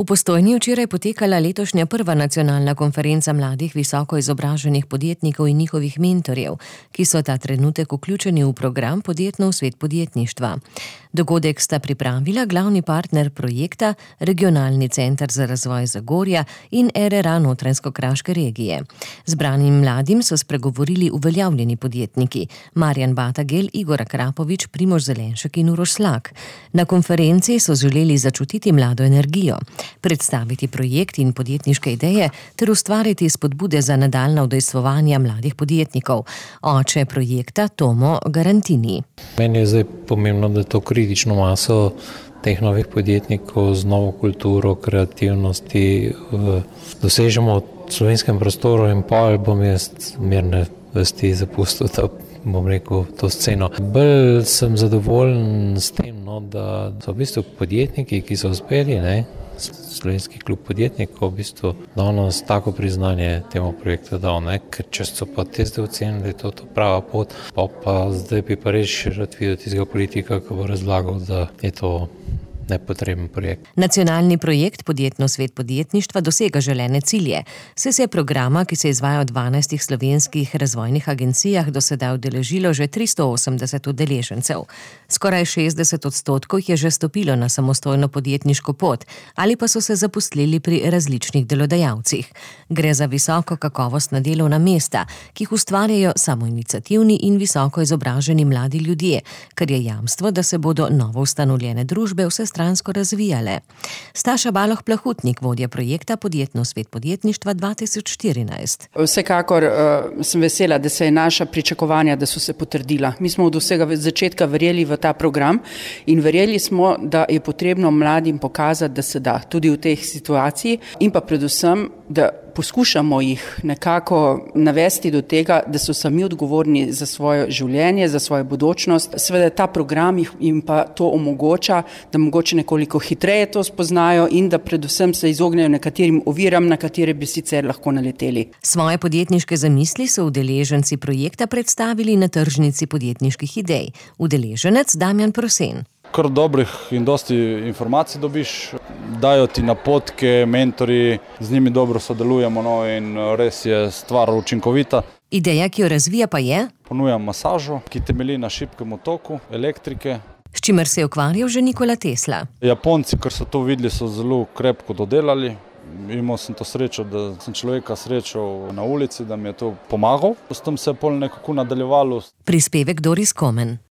V Postojni včeraj potekala letošnja prva nacionalna konferenca mladih visoko izobraženih podjetnikov in njihovih mentorjev, ki so ta trenutek vključeni v program Podjetno v svet podjetništva. Dogodek sta pripravila glavni partner projekta, Regionalni center za razvoj Zagorja in RRA Notranjsko-kraške regije. Zbranim mladim so spregovorili uveljavljeni podjetniki Marjan Batagel, Igor Akrapovič, Primož Zelenšek in Uroš Slak. Na konferenci so želeli začutiti mlado energijo, predstaviti projekt in podjetniške ideje ter ustvariti spodbude za nadaljnja udejstvovanja mladih podjetnikov. Oče projekta Tomo Garantini. Meni je zdaj pomembno, da to kritično maso teh novih podjetnikov z novo kulturo, kreativnosti dosežemo v slovenskem prostoru in pa bom jaz mirne vesti zapustil to sceno. Bolj sem zadovoljen s tem, da so v bistvu podjetniki, ki so uspeli, Slovenski klub podjetnikov v bistvu danes tako priznanje temu projektu dal, ker če so pa te zdaj ocenili, da je to prava pot, pa zdaj bi pa res rad videl tistega politika, ki bo razlagal, da je to nepotreben projekt. Nacionalni projekt Podjetno svet podjetništva dosega želene cilje. Saj se je programa, ki se izvaja v 12 slovenskih razvojnih agencijah, do sedaj udeležilo že 380 udeležencev. Skoraj 60% jih je že stopilo na samostojno podjetniško pot ali pa so se zaposlili pri različnih delodajalcih. Gre za visoko kakovostna delovna mesta, ki jih ustvarjajo samoiniciativni in visoko izobraženi mladi ljudje, kar je jamstvo, da se bodo novo ustanovljene družbe vsestransko razvijale. Staša Baloh Plahutnik, vodja projekta Podjetno svet podjetništva 2014. Vsekakor sem vesela, da se je naša pričakovanja, da so se potrdila. Mi smo od vsega začetka verjeli v ta program in verjeli smo, da je potrebno mladim pokazati, da se da tudi v teh situaciji in pa predvsem, da poskušamo jih nekako navesti do tega, da so sami odgovorni za svoje življenje, za svojo bodočnost. Seveda ta program jim pa to omogoča, da mogoče nekoliko hitreje to spoznajo in da predvsem se izognejo nekaterim oviram, na katere bi sicer lahko naleteli. Svoje podjetniške zamisli so udeleženci projekta predstavili na tržnici podjetniških idej. Udeleženec Damjan Prosen. Kar dobrih in dosti informacij dobiš, dajo ti napotke, mentori, z njimi dobro sodelujemo in res je stvar učinkovita. Ideja, ki jo razvija pa je? Ponujam masažo, ki temelji na šibkem toku elektrike. S čimer se je ukvarjal že Nikola Tesla. Japonci, ker so to videli, so zelo krepko dodelali. Imel sem to srečo, da sem človeka srečal na ulici, da mi je to pomagal. S tem se je pol nekako nadaljevalo. Prispevek Doris Komen.